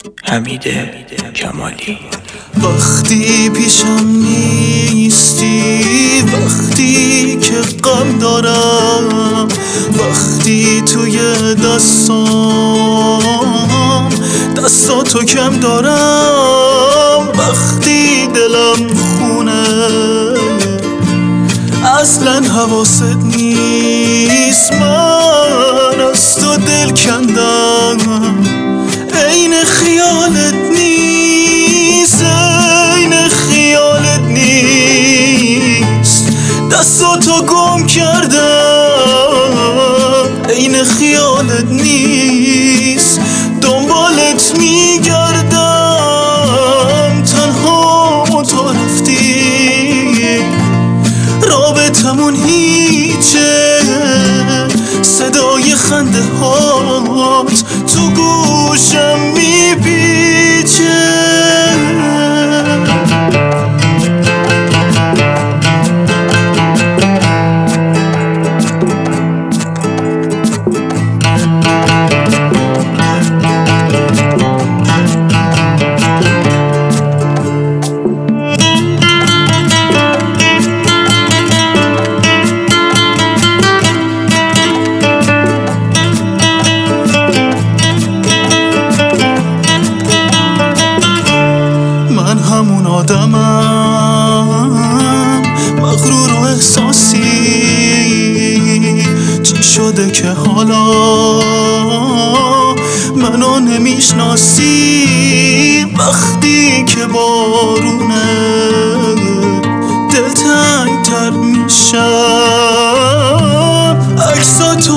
حمید کمالی. وقتی پیشم نیستی، وقتی که غم دارم، وقتی توی دستاتو کم دارم، وقتی دلم خونه اصلا حواست نیست، من از تو دل کندم، عین خیالت نیست، عین خیالت نیست، دستاتو گم کردم، عین خیالت نیست، دنبالت میگردم، تنها تو رفتی، رابطمون هیچه، صدای خنده هات تو گوشم میپیچه. من همون آدمم، مغرور و احساسی، چی شده که حالا منو نمیشناسی؟ وقتی که بارونه دلتنگ تر میشم، عکساتو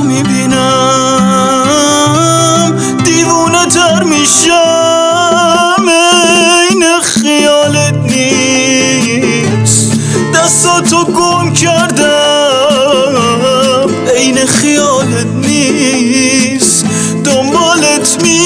میبینم دیوونه تر میشم، عین خیالت نیست، دستاتو گم کردم، عین خیالت نیست، دنبالت